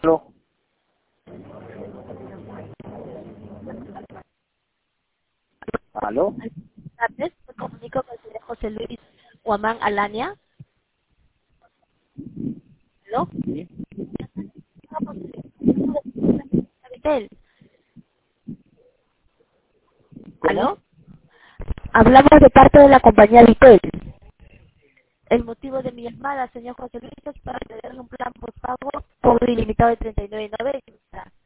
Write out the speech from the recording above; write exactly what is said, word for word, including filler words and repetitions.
Aló. ¿Aló? Buenas tardes, me comunico con el señor José Luis Huamán Alania. ¿Aló? Sí. Vitel. ¿Cómo? ¿Aló? Hablamos de parte de la compañía Vitel. El motivo de mi llamada, señor José Luis, es para tener un plan por pago por ilimitado de treinta y nueve noventa.